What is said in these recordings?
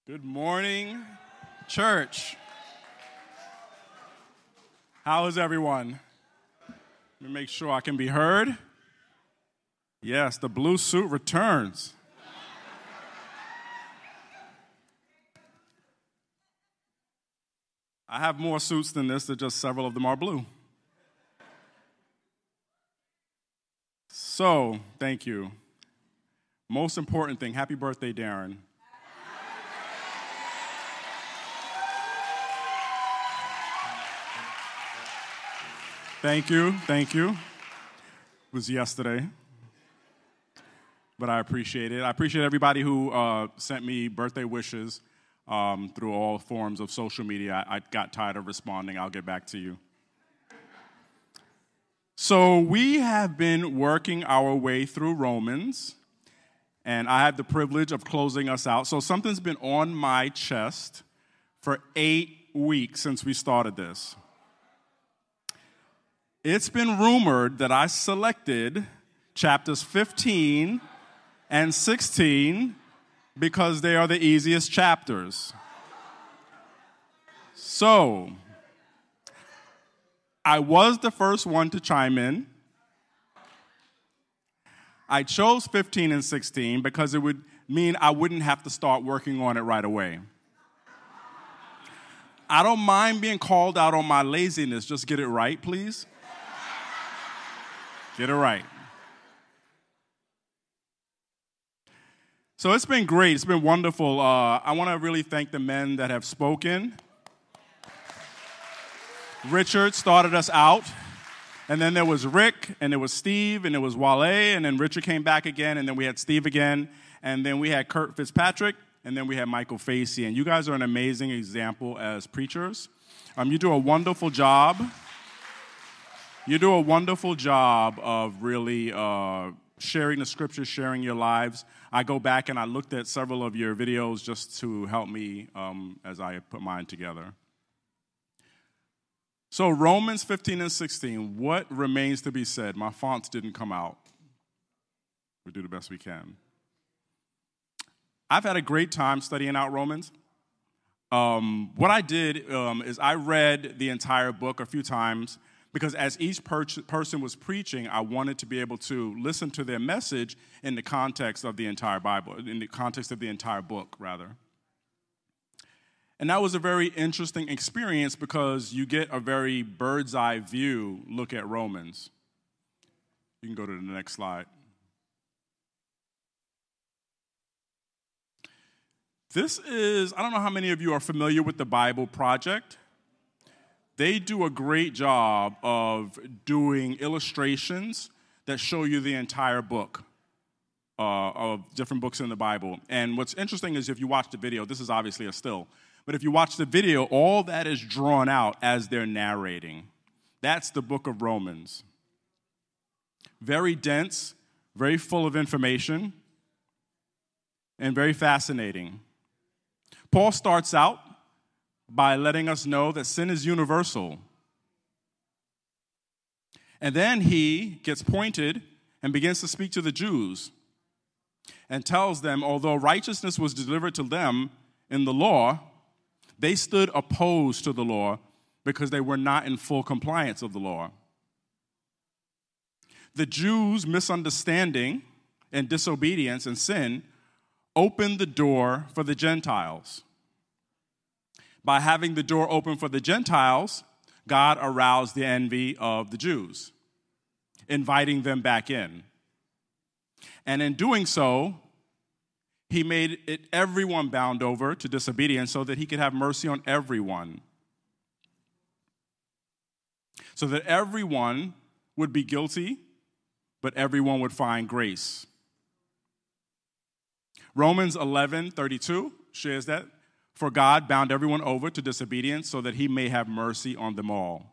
Good morning, church. How is everyone? Let me make sure I can be heard. Yes, the blue suit returns. I have more suits than this, just several of them are blue. So, thank you. Most important thing, happy birthday, Darren. Thank you. It was yesterday, but I appreciate it. I appreciate everybody who sent me birthday wishes through all forms of social media. I got tired of responding. I'll get back to you. So we have been working our way through Romans, and I have the privilege of closing us out. So something's been on my chest for 8 weeks since we started this. It's been rumored that I selected chapters 15 and 16 because they are the easiest chapters. So, I was the first one to chime in. I chose 15 and 16 because it would mean I wouldn't have to start working on it right away. I don't mind being called out on my laziness. Just get it right, please. Get it right. So it's been great. It's been wonderful. I want to really thank the men that have spoken. Richard started us out, and then there was Rick, and there was Steve, and there was Wale, and then Richard came back again, and then we had Steve again, and then we had Kurt Fitzpatrick, and then we had Michael Facey. And you guys are an amazing example as preachers. You do a wonderful job. You do a wonderful job of really sharing the scriptures, sharing your lives. I go back and I looked at several of your videos just to help me as I put mine together. So Romans 15 and 16, what remains to be said? My fonts didn't come out. We do the best we can. I've had a great time studying out Romans. What I did is I read the entire book a few times, because as each person was preaching, I wanted to be able to listen to their message in the context of the entire Bible, in the context of the entire book, rather. And that was a very interesting experience because you get a very bird's eye view look at Romans. You can go to the next slide. This is, I don't know how many of you are familiar with the Bible Project. They do a great job of doing illustrations that show you the entire book of different books in the Bible. And what's interesting is if you watch the video, this is obviously a still, but if you watch the video, all that is drawn out as they're narrating. That's the book of Romans. Very dense, very full of information, and very fascinating. Paul starts out by letting us know that sin is universal. And then he gets pointed and begins to speak to the Jews and tells them, although righteousness was delivered to them in the law, they stood opposed to the law because they were not in full compliance of the law. The Jews' misunderstanding and disobedience and sin opened the door for the Gentiles. By having the door open for the Gentiles, God aroused the envy of the Jews, inviting them back in. And in doing so, he made it everyone bound over to disobedience so that he could have mercy on everyone. So that everyone would be guilty, but everyone would find grace. Romans 11:32 shares that. For God bound everyone over to disobedience so that he may have mercy on them all.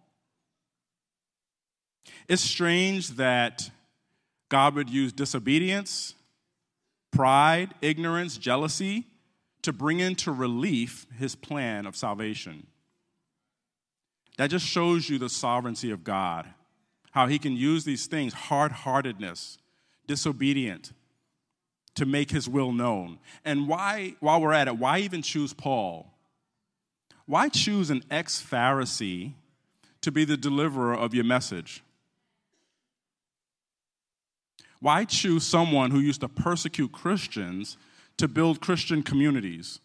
It's strange that God would use disobedience, pride, ignorance, jealousy to bring into relief his plan of salvation. That just shows you the sovereignty of God, how he can use these things, hard-heartedness, disobedient, to make his will known. And why, while we're at it, why even choose Paul? Why choose an ex-Pharisee to be the deliverer of your message? Why choose someone who used to persecute Christians to build Christian communities?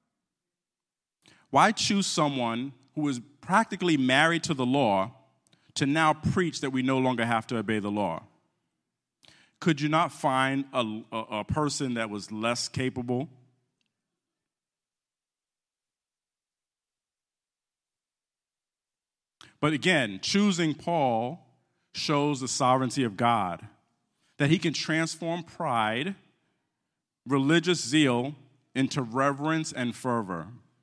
Why choose someone who is practically married to the law to now preach that we no longer have to obey the law? Could you not find a person that was less capable? But again, choosing Paul shows the sovereignty of God, that he can transform pride, religious zeal, into reverence and fervor.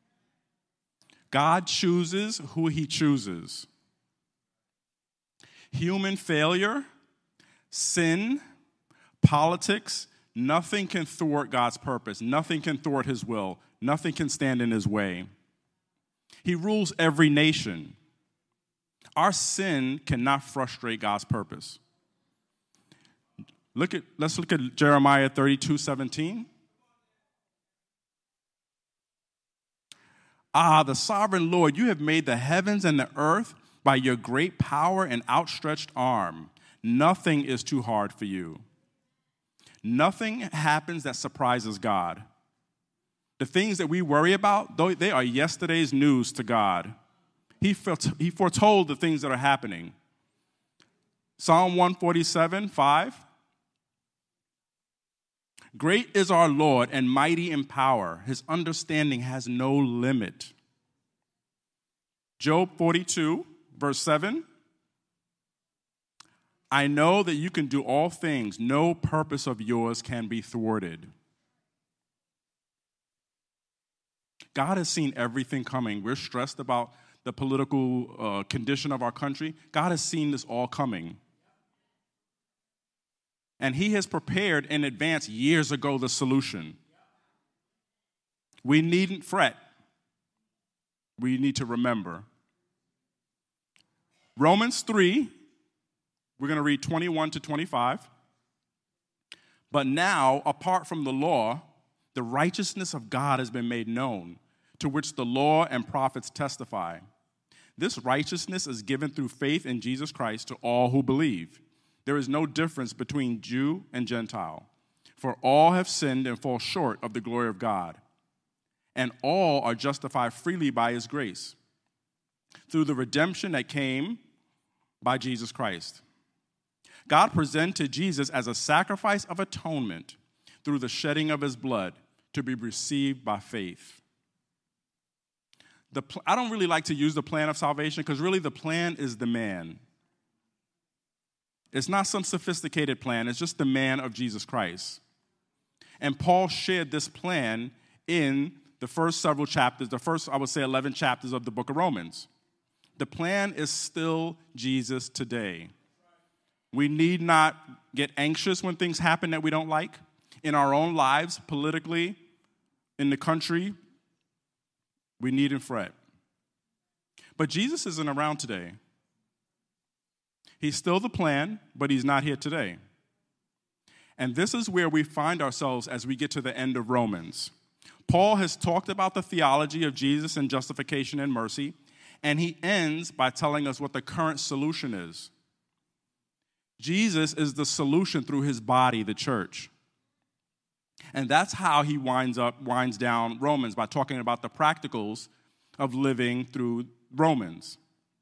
God chooses who he chooses. Human failure, sin, politics, nothing can thwart God's purpose. Nothing can thwart his will. Nothing can stand in his way. He rules every nation. Our sin cannot frustrate God's purpose. Let's look at Jeremiah 32:17. Ah, the sovereign Lord, you have made the heavens and the earth by your great power and outstretched arm. Nothing is too hard for you. Nothing happens that surprises God. The things that we worry about, though they are yesterday's news to God. He foretold the things that are happening. Psalm 147:5. Great is our Lord and mighty in power. His understanding has no limit. Job 42:7. I know that you can do all things. No purpose of yours can be thwarted. God has seen everything coming. We're stressed about the political condition of our country. God has seen this all coming. And he has prepared in advance years ago the solution. We needn't fret. We need to remember. Romans 3, we're going to read 21-25. But now, apart from the law, the righteousness of God has been made known, to which the law and prophets testify. This righteousness is given through faith in Jesus Christ to all who believe. There is no difference between Jew and Gentile, for all have sinned and fall short of the glory of God, and all are justified freely by his grace, through the redemption that came by Jesus Christ. God presented Jesus as a sacrifice of atonement through the shedding of his blood to be received by faith. I don't really like to use the plan of salvation because really the plan is the man. It's not some sophisticated plan. It's just the man of Jesus Christ. And Paul shared this plan in the first several chapters, the first, I would say, 11 chapters of the book of Romans. The plan is still Jesus today. We need not get anxious when things happen that we don't like in our own lives, politically, in the country. We needn't fret. But Jesus isn't around today. He's still the plan, but he's not here today. And this is where we find ourselves as we get to the end of Romans. Paul has talked about the theology of Jesus and justification and mercy, and he ends by telling us what the current solution is. Jesus is the solution through his body, the church. And that's how he winds down Romans, by talking about the practicals of living through Romans.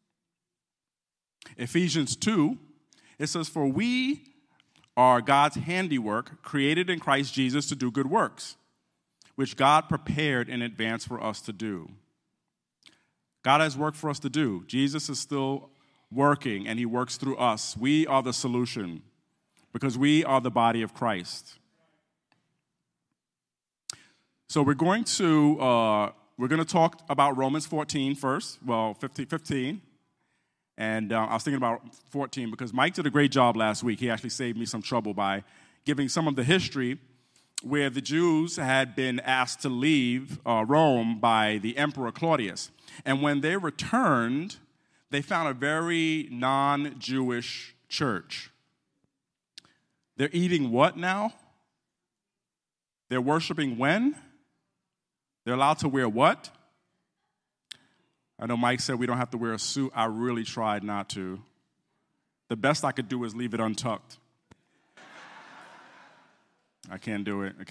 Ephesians 2, it says, for we are God's handiwork, created in Christ Jesus to do good works, which God prepared in advance for us to do. God has work for us to do. Jesus is still working, and he works through us. We are the solution because we are the body of Christ. So we're going to talk about Romans 14 first, 15. And I was thinking about 14 because Mike did a great job last week. He actually saved me some trouble by giving some of the history where the Jews had been asked to leave Rome by the Emperor Claudius. And when they returned, they found a very non-Jewish church. They're eating what now? They're worshiping when? They're allowed to wear what? I know Mike said we don't have to wear a suit. I really tried not to. The best I could do is leave it untucked. I can't do it.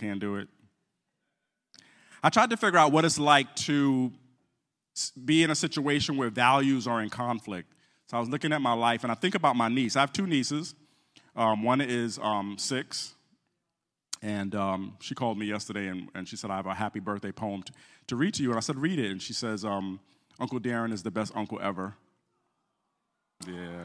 I tried to figure out what it's like to be in a situation where values are in conflict. So I was looking at my life, and I think about my niece. I have two nieces. One is 6, and she called me yesterday, and she said, I have a happy birthday poem to read to you. And I said, read it. And she says, Uncle Darren is the best uncle ever. Yeah.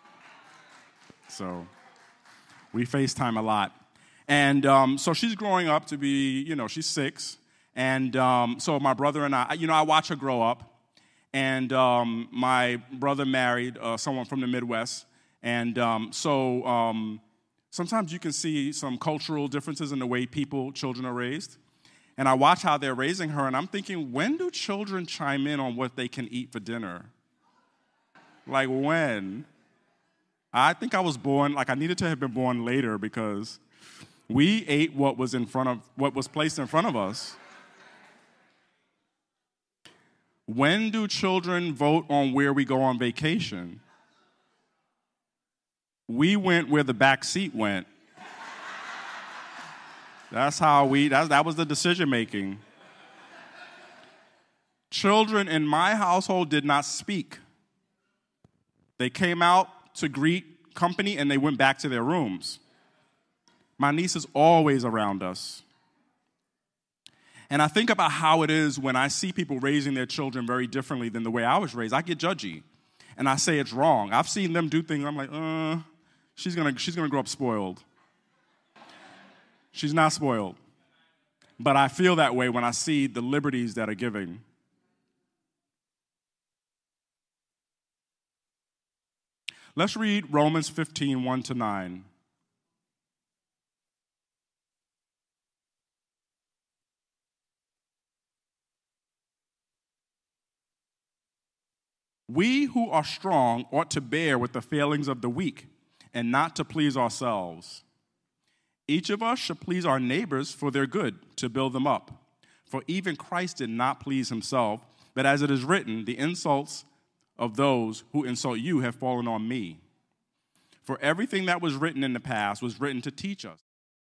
So we FaceTime a lot. And so she's growing up to be, she's 6. And so my brother and I watch her grow up. And my brother married someone from the Midwest. And so sometimes you can see some cultural differences in the way children are raised. And I watch how they're raising her, and I'm thinking, when do children chime in on what they can eat for dinner? Like when? I think I was born, I needed to have been born later because we ate what was placed in front of us. When do children vote on where we go on vacation? We went where the back seat went. That was the decision making. Children in my household did not speak. They came out to greet company and they went back to their rooms. My niece is always around us. And I think about how it is when I see people raising their children very differently than the way I was raised. I get judgy, and I say it's wrong. I've seen them do things, I'm like, she's gonna grow up spoiled. She's not spoiled. But I feel that way when I see the liberties that are given. Let's read Romans 15, 1-9. We who are strong ought to bear with the failings of the weak and not to please ourselves. Each of us should please our neighbors for their good, to build them up. For even Christ did not please himself, but as it is written, the insults of those who insult you have fallen on me. For everything that was written in the past was written to teach us.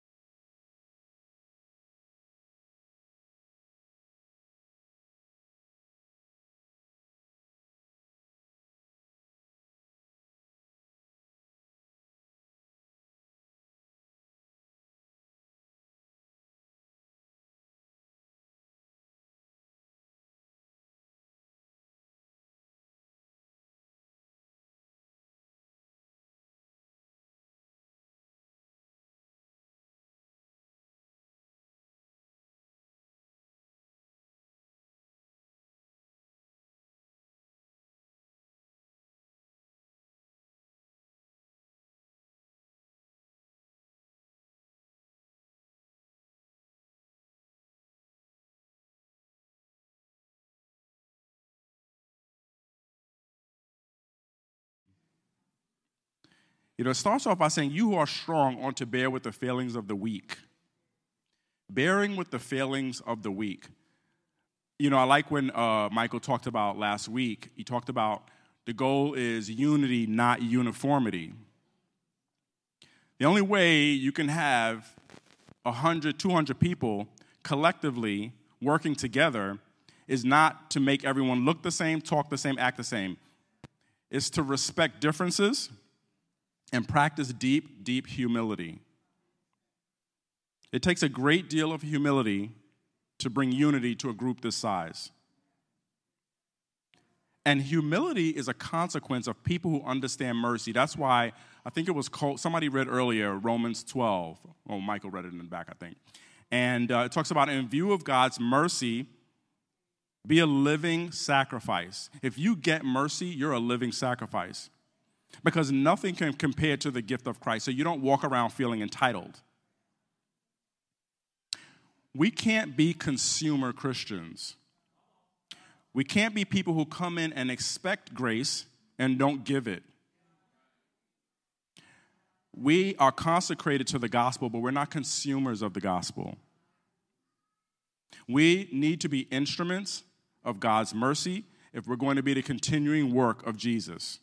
It starts off by saying, you who are strong ought to bear with the failings of the weak. Bearing with the failings of the weak. I like when Michael talked about last week, he talked about the goal is unity, not uniformity. The only way you can have 100, 200 people collectively working together is not to make everyone look the same, talk the same, act the same. It's to respect differences and practice deep, deep humility. It takes a great deal of humility to bring unity to a group this size. And humility is a consequence of people who understand mercy. That's why I think it was called, somebody read earlier, Romans 12. Oh, Michael read it in the back, I think. And it talks about, in view of God's mercy, be a living sacrifice. If you get mercy, you're a living sacrifice. Because nothing can compare to the gift of Christ, so you don't walk around feeling entitled. We can't be consumer Christians. We can't be people who come in and expect grace and don't give it. We are consecrated to the gospel, but we're not consumers of the gospel. We need to be instruments of God's mercy if we're going to be the continuing work of Jesus.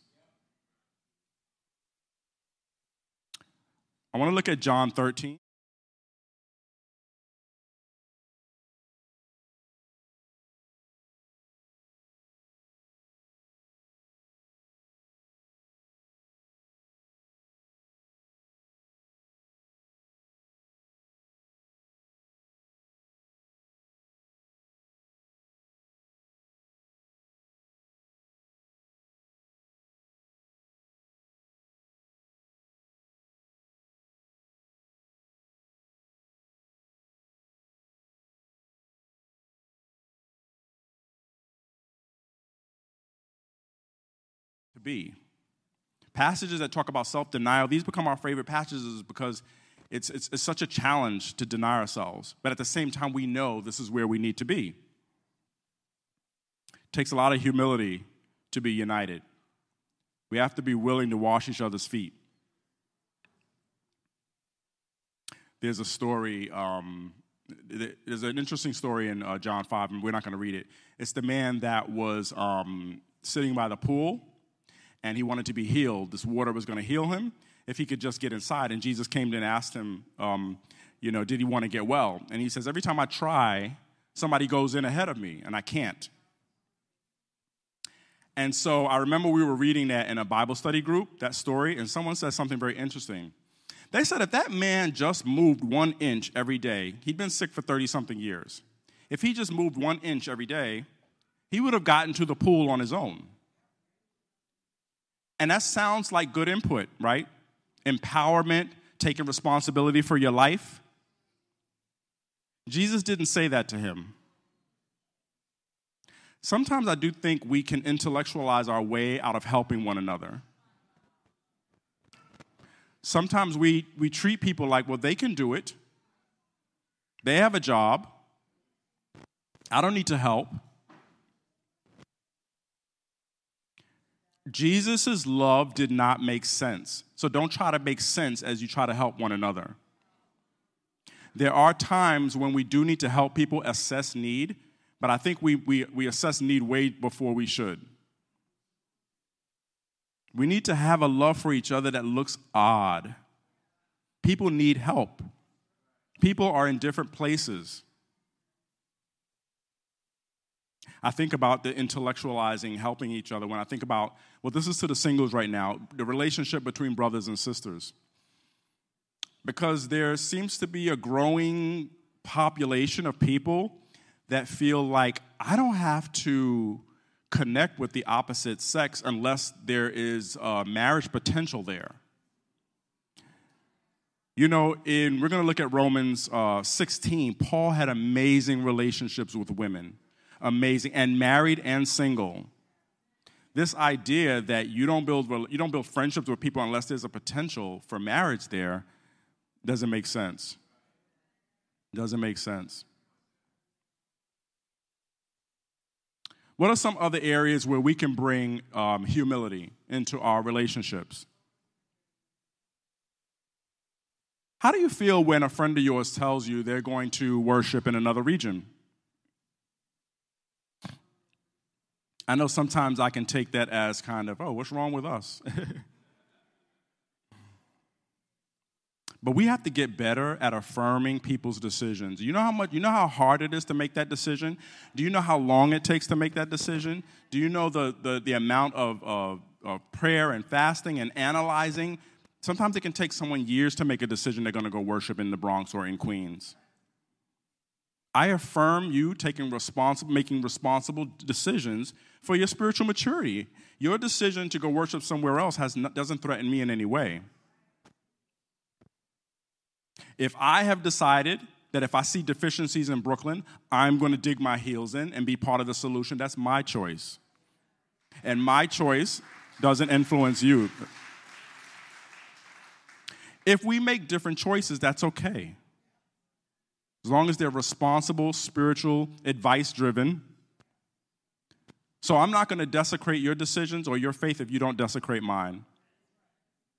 I want to look at John 13. To be. Passages that talk about self-denial, these become our favorite passages because it's such a challenge to deny ourselves. But at the same time, we know this is where we need to be. It takes a lot of humility to be united. We have to be willing to wash each other's feet. There's a story, there's an interesting story in John 5, and we're not going to read it. It's the man that was sitting by the pool, and he wanted to be healed. This water was going to heal him if he could just get inside. And Jesus came and asked him, did he want to get well? And he says, every time I try, somebody goes in ahead of me, and I can't. And so I remember we were reading that in a Bible study group, that story, and someone said something very interesting. They said if that man just moved 1 inch every day, he'd been sick for 30-something years. If he just moved 1 inch every day, he would have gotten to the pool on his own. And that sounds like good input, right? Empowerment, taking responsibility for your life. Jesus didn't say that to him. Sometimes I do think we can intellectualize our way out of helping one another. Sometimes we treat people like, well, they can do it. They have a job. I don't need to help. Jesus' love did not make sense. So don't try to make sense as you try to help one another. There are times when we do need to help people assess need, but I think we assess need way before we should. We need to have a love for each other that looks odd. People need help. People are in different places. I think about the intellectualizing, helping each other. When I think about, well, this is to the singles right now, the relationship between brothers and sisters. Because there seems to be a growing population of people that feel like I don't have to connect with the opposite sex unless there is marriage potential there. You know, we're going to look at Romans 16. Paul had amazing relationships with women. Amazing, and married and single. This idea that you don't build friendships with people unless there's a potential for marriage there doesn't make sense. Doesn't make sense. What are some other areas where we can bring humility into our relationships? How do you feel when a friend of yours tells you they're going to worship in another region? I know sometimes I can take that as kind of, oh, what's wrong with us? But we have to get better at affirming people's decisions. You know how hard it is to make that decision? Do you know how long it takes to make that decision? Do you know the amount of prayer and fasting and analyzing? Sometimes it can take someone years to make a decision they're going to go worship in the Bronx or in Queens. I affirm you making responsible decisions for your spiritual maturity. Your decision to go worship somewhere else doesn't threaten me in any way. If I have decided that if I see deficiencies in Brooklyn, I'm going to dig my heels in and be part of the solution, that's my choice. And my choice doesn't influence you. If we make different choices, that's okay. As long as they're responsible, spiritual, advice-driven. So I'm not going to desecrate your decisions or your faith if you don't desecrate mine.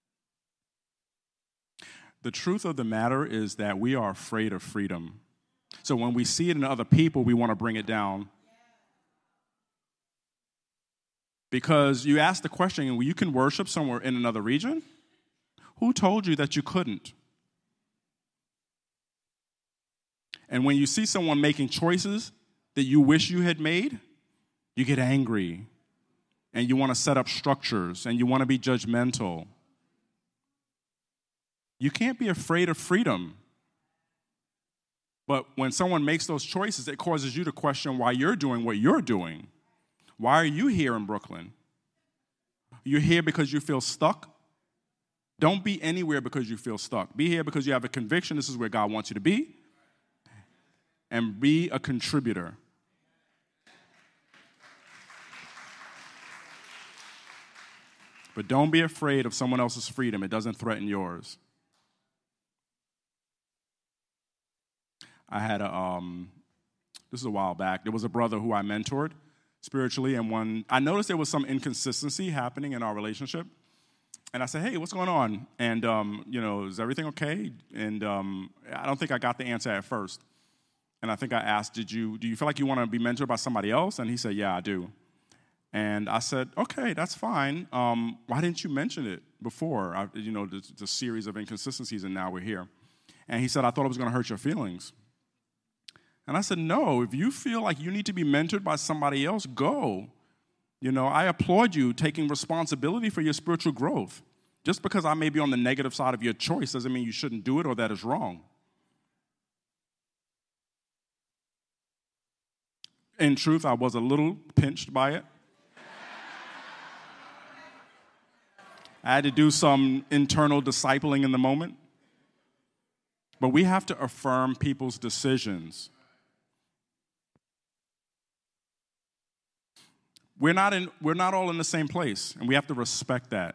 The truth of the matter is that we are afraid of freedom. So when we see it in other people, we want to bring it down. Because you ask the question, well, you can worship somewhere in another region? Who told you that you couldn't? And when you see someone making choices that you wish you had made, you get angry. And you want to set up structures. And you want to be judgmental. You can't be afraid of freedom. But when someone makes those choices, it causes you to question why you're doing what you're doing. Why are you here in Brooklyn? You're here because you feel stuck? Don't be anywhere because you feel stuck. Be here because you have a conviction this is where God wants you to be. And be a contributor. But don't be afraid of someone else's freedom. It doesn't threaten yours. I had this is a while back. There was a brother who I mentored spiritually, and I noticed there was some inconsistency happening in our relationship. And I said, hey, what's going on? And, is everything okay? And I don't think I got the answer at first. And I think I asked, do you feel like you want to be mentored by somebody else? And he said, yeah, I do. And I said, okay, that's fine. Why didn't you mention it before? The series of inconsistencies, and now we're here. And he said, I thought it was going to hurt your feelings. And I said, no, if you feel like you need to be mentored by somebody else, go. I applaud you taking responsibility for your spiritual growth. Just because I may be on the negative side of your choice doesn't mean you shouldn't do it or that is wrong. In truth, I was a little pinched by it. I had to do some internal discipling in the moment. But we have to affirm people's decisions. We're not all in the same place, and we have to respect that.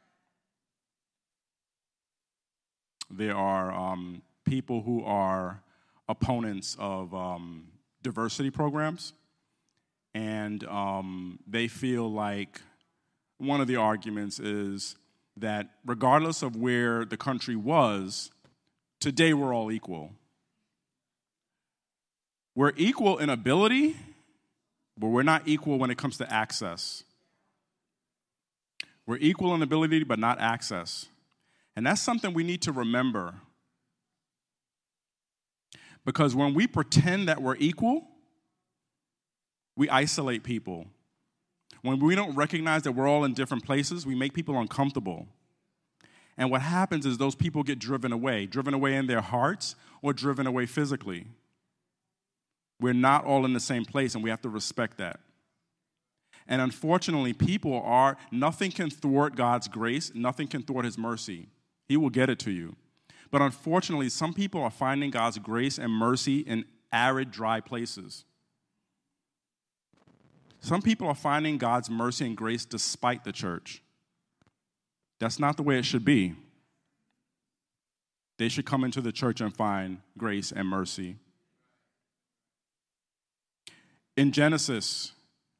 There are people who are opponents of diversity programs, and they feel like one of the arguments is that regardless of where the country was, today we're all equal. We're equal in ability, but we're not equal when it comes to access. We're equal in ability, but not access. And that's something we need to remember. Because when we pretend that we're equal, we isolate people. When we don't recognize that we're all in different places, we make people uncomfortable. And what happens is those people get driven away in their hearts or driven away physically. We're not all in the same place, and we have to respect that. And unfortunately, nothing can thwart God's grace, nothing can thwart his mercy. He will get it to you. But unfortunately, some people are finding God's grace and mercy in arid, dry places. Some people are finding God's mercy and grace despite the church. That's not the way it should be. They should come into the church and find grace and mercy. In Genesis,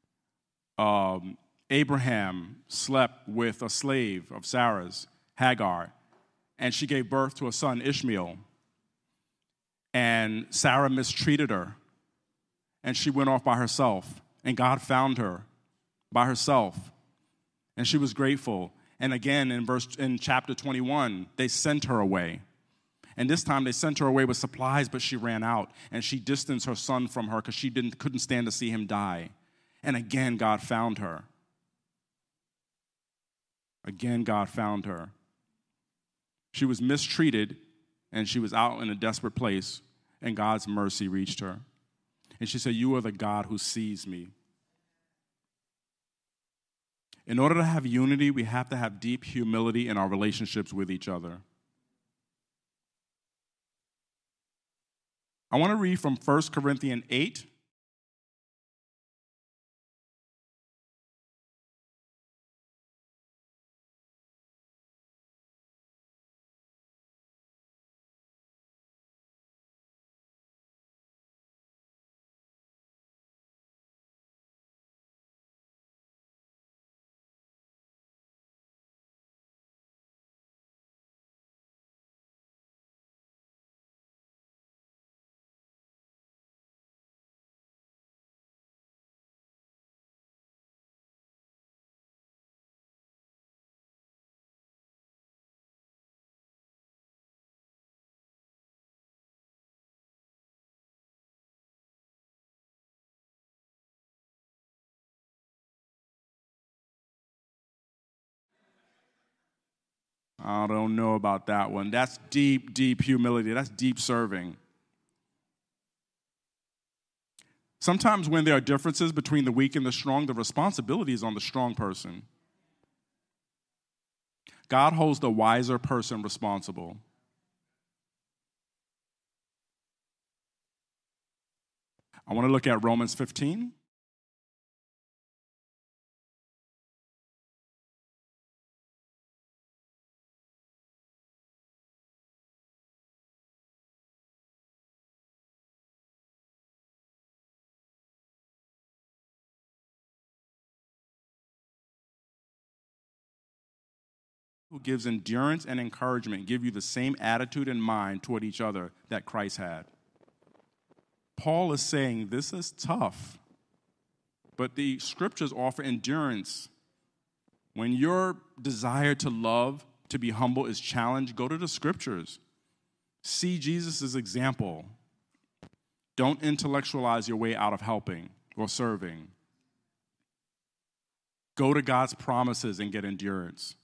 Abraham slept with a slave of Sarah's, Hagar, and she gave birth to a son, Ishmael. And Sarah mistreated her, and she went off by herself. And God found her by herself, and she was grateful. And again, in chapter 21, they sent her away. And this time they sent her away with supplies, but she ran out, and she distanced her son from her because she couldn't stand to see him die. And again, God found her. Again, God found her. She was mistreated, and she was out in a desperate place, and God's mercy reached her. And she said, you are the God who sees me. In order to have unity, we have to have deep humility in our relationships with each other. I want to read from 1 Corinthians 8, I don't know about that one. That's deep, deep humility. That's deep serving. Sometimes when there are differences between the weak and the strong, the responsibility is on the strong person. God holds the wiser person responsible. I want to look at Romans 15. Who gives endurance and encouragement, give you the same attitude and mind toward each other that Christ had. Paul is saying this is tough, but the scriptures offer endurance. When your desire to love, to be humble is challenged, go to the scriptures. See Jesus' example. Don't intellectualize your way out of helping or serving. Go to God's promises and get endurance.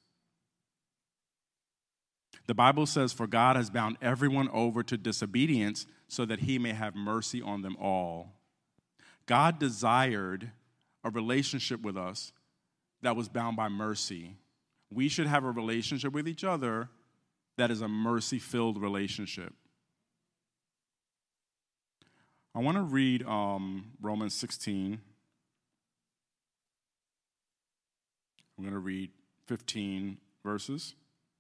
The Bible says, for God has bound everyone over to disobedience so that he may have mercy on them all. God desired a relationship with us that was bound by mercy. We should have a relationship with each other that is a mercy-filled relationship. I want to read Romans 16. I'm going to read 15 verses.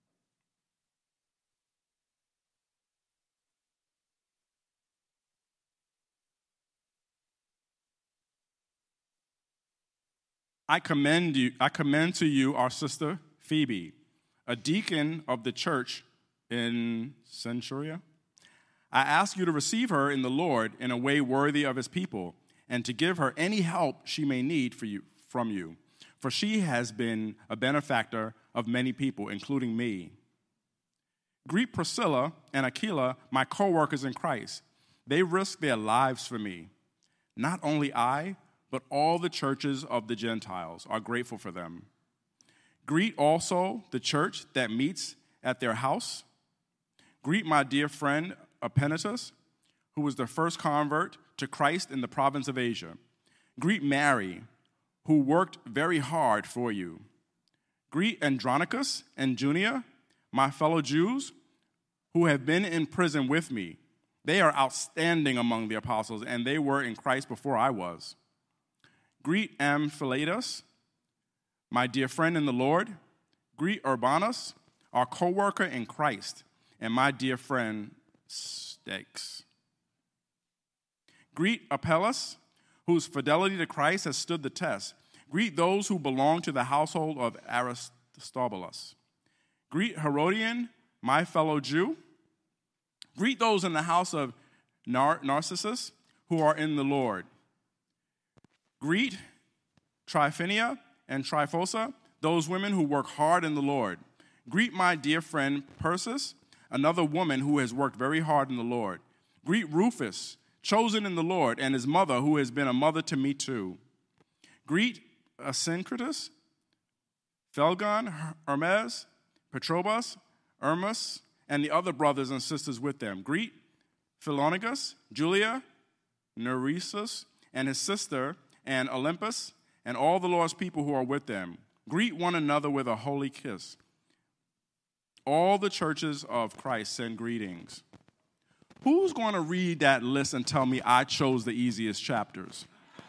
I commend to you our sister Phoebe, a deacon of the church in Cenchrea. I ask you to receive her in the Lord in a way worthy of his people, and to give her any help she may need from you. For she has been a benefactor of many people, including me. Greet Priscilla and Aquila, my co-workers in Christ. They risked their lives for me. Not only I, but all the churches of the Gentiles are grateful for them. Greet also the church that meets at their house. Greet my dear friend Epaenetus, who was the first convert to Christ in the province of Asia. Greet Mary, who worked very hard for you. Greet Andronicus and Junia, my fellow Jews, who have been in prison with me. They are outstanding among the apostles, and they were in Christ before I was. Greet Amphilus, my dear friend in the Lord. Greet Urbanus, our co-worker in Christ, and my dear friend Stachys. Greet Apelles, whose fidelity to Christ has stood the test. Greet those who belong to the household of Aristobulus. Greet Herodian, my fellow Jew. Greet those in the house of Narcissus who are in the Lord. Greet Tryphenia and Tryphosa, those women who work hard in the Lord. Greet my dear friend Persis, another woman who has worked very hard in the Lord. Greet Rufus, chosen in the Lord, and his mother, who has been a mother to me too. Greet Asyncritus, Phelgon, Hermes, Patrobas, Hermas, and the other brothers and sisters with them. Greet Philologus, Julia, Nereus, and his sister, and Olympus, and all the Lord's people who are with them. Greet one another with a holy kiss. All the churches of Christ send greetings. Who's going to read that list and tell me I chose the easiest chapters?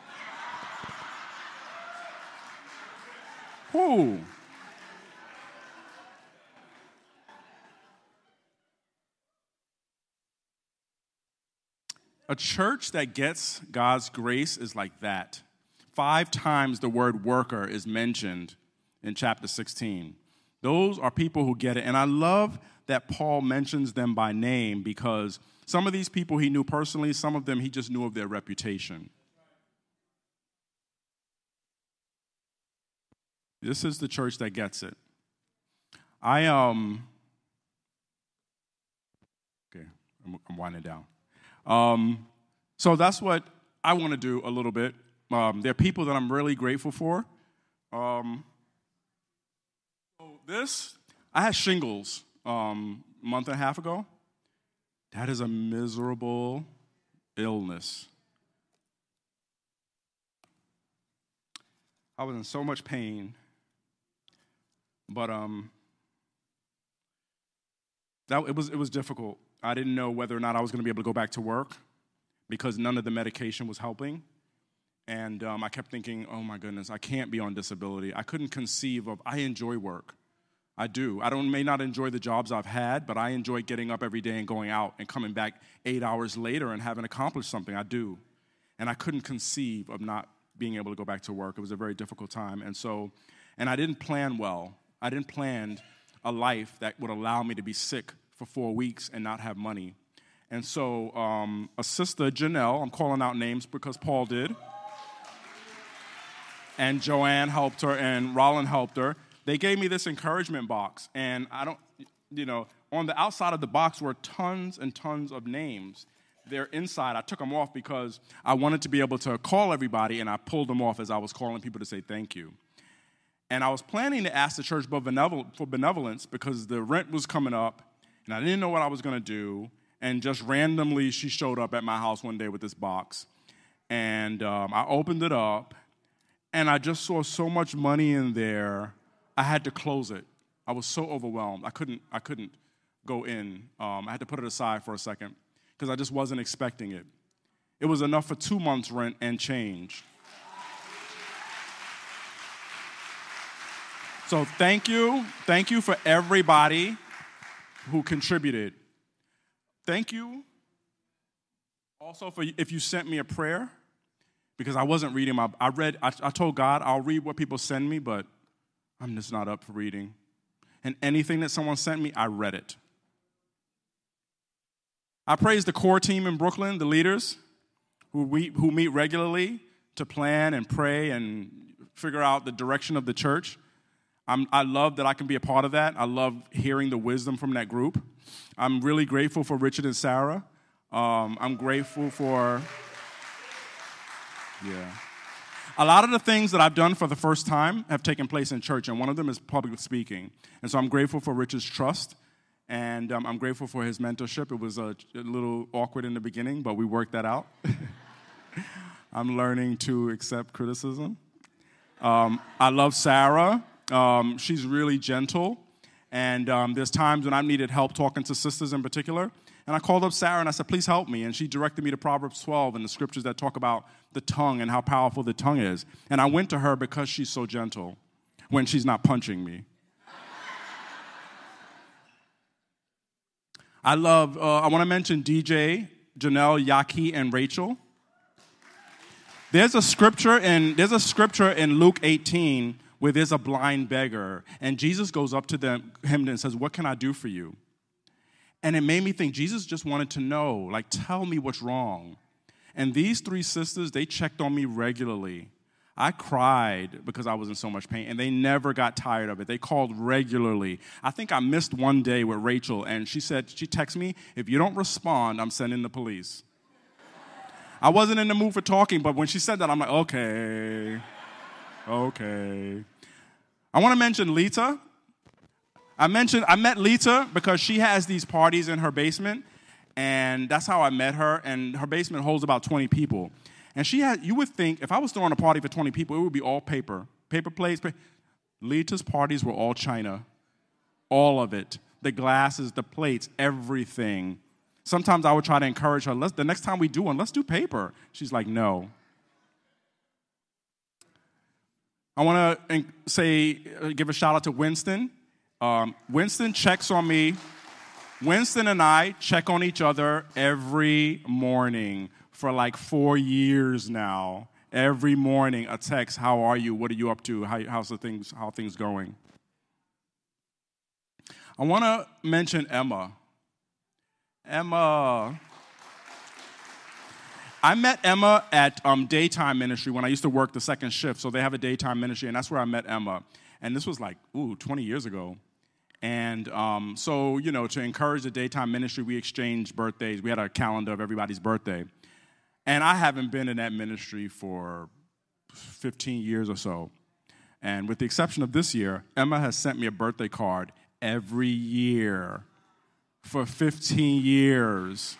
Who? A church that gets God's grace is like that. 5 times the word worker is mentioned in chapter 16. Those are people who get it. And I love that Paul mentions them by name because some of these people he knew personally, some of them he just knew of their reputation. This is the church that gets it. I'm winding down. So that's what I want to do a little bit. There are people that I'm really grateful for. So this I had shingles a month and a half ago. That is a miserable illness. I was in so much pain, but it was difficult. I didn't know whether or not I was going to be able to go back to work because none of the medication was helping. And I kept thinking, oh my goodness, I can't be on disability. I couldn't conceive of, I enjoy work. I do. I may not enjoy the jobs I've had, but I enjoy getting up every day and going out and coming back 8 hours later and having accomplished something. I do. And I couldn't conceive of not being able to go back to work. It was a very difficult time. And I didn't plan well. I didn't plan a life that would allow me to be sick for 4 weeks and not have money. And so a sister, Janelle, I'm calling out names because Paul did, and Joanne helped her, and Rollin helped her. They gave me this encouragement box, and on the outside of the box were tons and tons of names. They're inside. I took them off because I wanted to be able to call everybody, and I pulled them off as I was calling people to say thank you. And I was planning to ask the church for benevolence because the rent was coming up, and I didn't know what I was going to do. And just randomly, she showed up at my house one day with this box. And I opened it up, and I just saw so much money in there, I had to close it. I was so overwhelmed. I couldn't go in. I had to put it aside for a second because I just wasn't expecting it. It was enough for 2 months' rent and change. So thank you. Thank you for everybody who contributed. Thank you also for if you sent me a prayer, because I wasn't reading I told God I'll read what people send me, but I'm just not up for reading. And anything that someone sent me, I read it. I praise the core team in Brooklyn, the leaders who meet regularly to plan and pray and figure out the direction of the church. I love that I can be a part of that. I love hearing the wisdom from that group. I'm really grateful for Richard and Sarah. I'm grateful for, a lot of the things that I've done for the first time have taken place in church, and one of them is public speaking. And so I'm grateful for Richard's trust, and I'm grateful for his mentorship. It was a little awkward in the beginning, but we worked that out. I'm learning to accept criticism. I love Sarah. She's really gentle, and there's times when I needed help talking to sisters in particular, and I called up Sarah and I said, please help me, and she directed me to Proverbs 12 and the scriptures that talk about the tongue and how powerful the tongue is, and I went to her because she's so gentle when she's not punching me. I want to mention DJ, Janelle, Yaki, and Rachel. There's a scripture in Luke 18 where there's a blind beggar, and Jesus goes up to him and says, what can I do for you? And it made me think, Jesus just wanted to know, tell me what's wrong. And these 3 sisters, they checked on me regularly. I cried because I was in so much pain, and they never got tired of it. They called regularly. I think I missed one day with Rachel, and she texted me, if you don't respond, I'm sending the police. I wasn't in the mood for talking, but when she said that, I'm like, okay. I want to mention Lita. I met Lita because she has these parties in her basement, and that's how I met her, and her basement holds about 20 people. And you would think, if I was throwing a party for 20 people, it would be all paper plates. Lita's parties were all china, all of it. The glasses, the plates, everything. Sometimes I would try to encourage her, the next time we do one, let's do paper. She's like, no. I want to give a shout out to Winston. Winston checks on me. Winston and I check on each other every morning for 4 years now. Every morning, a text, how are you? What are you up to? How things going? I want to mention Emma. I met Emma at daytime ministry when I used to work the second shift. So they have a daytime ministry, and that's where I met Emma. And this was 20 years ago. And to encourage the daytime ministry, we exchanged birthdays. We had a calendar of everybody's birthday. And I haven't been in that ministry for 15 years or so. And with the exception of this year, Emma has sent me a birthday card every year for 15 years.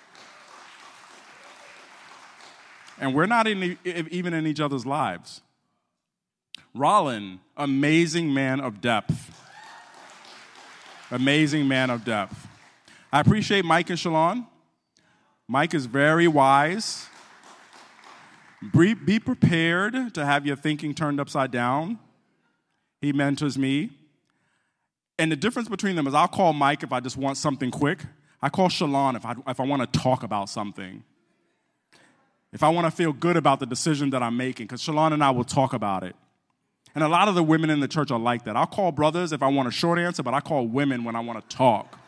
And we're not even in each other's lives. Rollin, amazing man of depth. Amazing man of depth. I appreciate Mike and Shalon. Mike is very wise. Be prepared to have your thinking turned upside down. He mentors me. And the difference between them is I'll call Mike if I just want something quick. I call Shalon if I want to talk about something. If I want to feel good about the decision that I'm making, because Shalon and I will talk about it. And a lot of the women in the church are like that. I'll call brothers if I want a short answer, but I call women when I want to talk.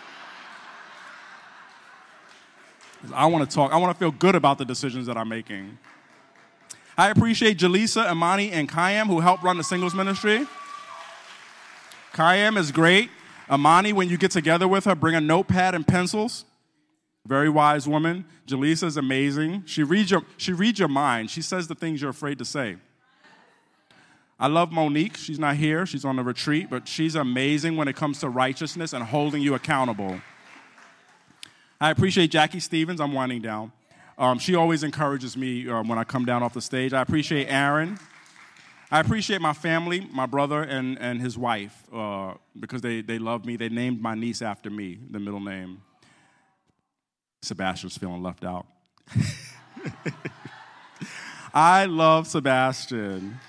I want to talk. I want to feel good about the decisions that I'm making. I appreciate Jaleesa, Imani, and Kayam, who help run the singles ministry. Kayam is great. Imani, when you get together with her, bring a notepad and pencils. Very wise woman. Jaleesa is amazing. She reads your mind. She says the things you're afraid to say. I love Monique. She's not here. She's on the retreat, but she's amazing when it comes to righteousness and holding you accountable. I appreciate Jackie Stevens. I'm winding down. She always encourages me when I come down off the stage. I appreciate Aaron. I appreciate my family, my brother and his wife, because they love me. They named my niece after me, the middle name. Sebastian's feeling left out. I love Sebastian.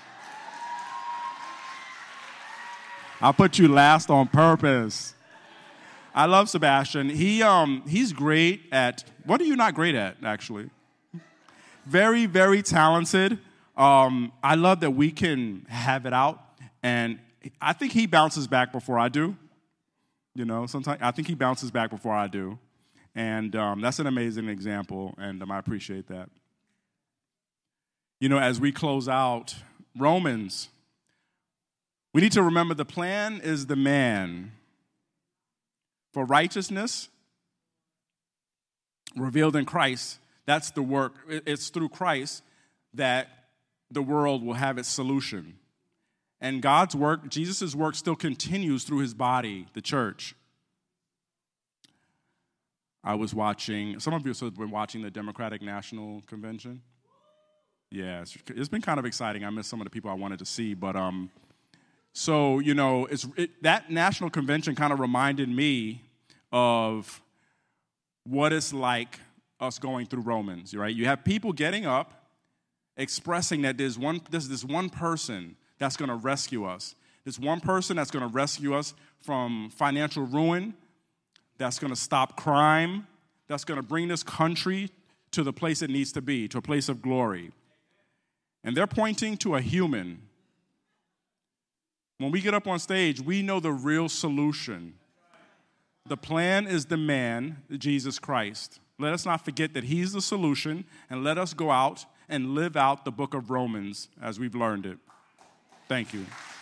I put you last on purpose. I love Sebastian. He's great at, what are you not great at, actually? Very, very talented. I love that we can have it out, and I think he bounces back before I do. You know, sometimes I think he bounces back before I do, and that's an amazing example, and I appreciate that. You know, as we close out Romans, we need to remember the plan is the man for righteousness revealed in Christ. That's the work. It's through Christ that the world will have its solution. And God's work, Jesus' work, still continues through his body, the church. I was watching, some of you have been watching the Democratic National Convention. Yeah, it's been kind of exciting. I missed some of the people I wanted to see, but so, you know, that national convention kind of reminded me of what it's like us going through Romans, right? You have people getting up, expressing that there's this one person that's going to rescue us. This one person that's going to rescue us from financial ruin, that's going to stop crime, that's going to bring this country to the place it needs to be, to a place of glory. And they're pointing to a human. When we get up on stage, we know the real solution. The plan is the man, Jesus Christ. Let us not forget that he's the solution, and let us go out and live out the book of Romans as we've learned it. Thank you.